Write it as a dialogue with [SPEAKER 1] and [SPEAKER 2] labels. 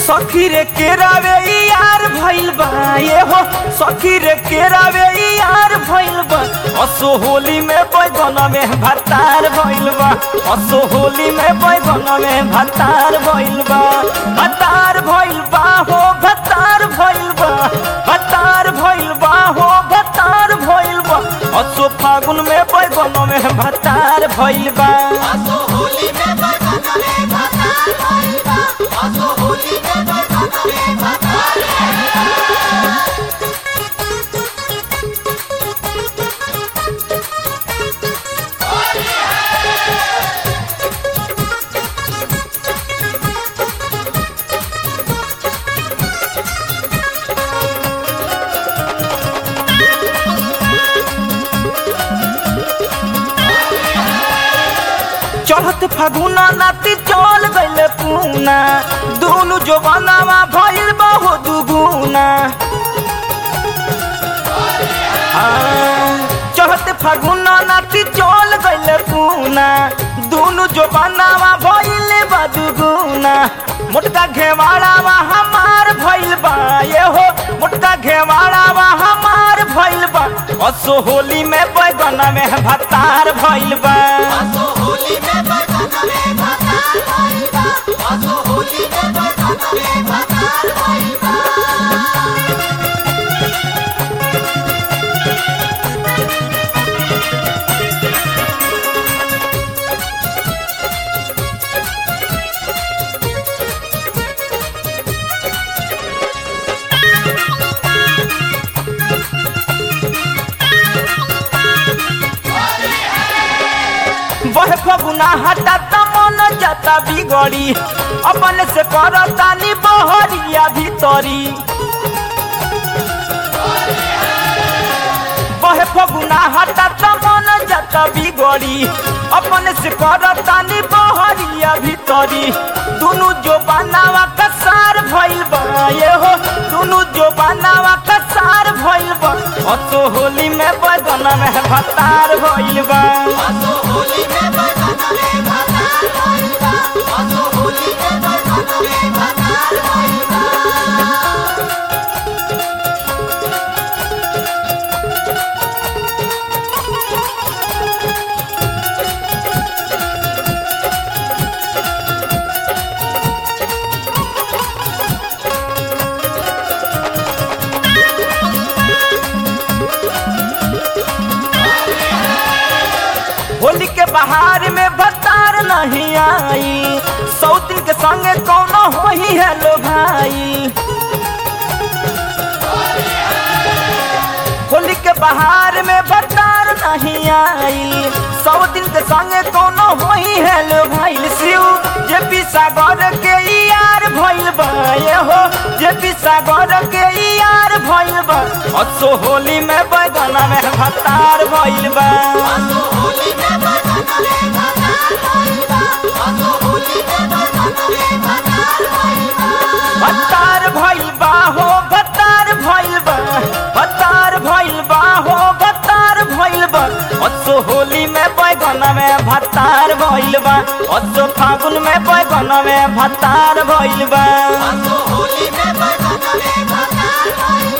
[SPEAKER 1] सखी रे केरावे यार भइल बा ये हो सखी रे केरावे यार भइल बा असो होली में बैगन में भतार भइल बा असो होली में बैगन में भतार भइल बा भतार भइल बा हो भतार भइल बा भतार भइल बा हो भतार भइल बा असो फागुन में बैगन में भतार भइल बा
[SPEAKER 2] असो होली में बैगन में भतार भइल बा असो होली में बैगन में भतार भइल बा
[SPEAKER 1] चढ़त फागुना नाती चल गइल पूना दोनों जवानावा भइल बहु दुगुना चढ़त फागुना नाती चल गइल पूना दोनों जवानावा भइल बा दुगुना मोटका घेवाड़ावा हमार भइल बा ये हो मोटका घेवाड़ावा हमार भइल बा असो होली में बैगन में भतार भइल बा
[SPEAKER 2] असो होली में बैगन में भतार भइल बा असो होली में बैगन में भतार भइल बा
[SPEAKER 1] बह फगुना हटा मन जाता बिगड़ी अपन से करतानी बहरिया भीतरी बह फगुना हटा मन जाता बिगड़ी अपन से करतानी बहरिया भीतरी दोनों जो बनावा कसार भइल बा ये हो दोनों जो बनावा कसार भइल बा असो होली में बैगन में भतार भइल बा
[SPEAKER 2] असो होली में बैगन में भतार भइल बा असो होली में बैगन में भतार भइल बा
[SPEAKER 1] होली के बहार में भतार नहीं आई सौतिन के संगे कौनो होही है लो भाई होली के बहार में भतार नहीं आई सौतिन के संगे कौनो होही है लो भाई शिव जे पी सागर के यार भइल बा ये हो जे पी सागर के यार भइल बा असो होली में बैगन में भतार भइल बा
[SPEAKER 2] असो होली में बैगन में भतार भइल बा असो होली में बैगन में भतार भइल बा
[SPEAKER 1] भतार भइल बा हो भतार भइल बा भतार भइल बा हो भतार भइल बा असो होली में बैगन में भतार भइल बा असो फागुन में बैगन में भतार भइल बा
[SPEAKER 2] असो होली में बैगन में भतार भइल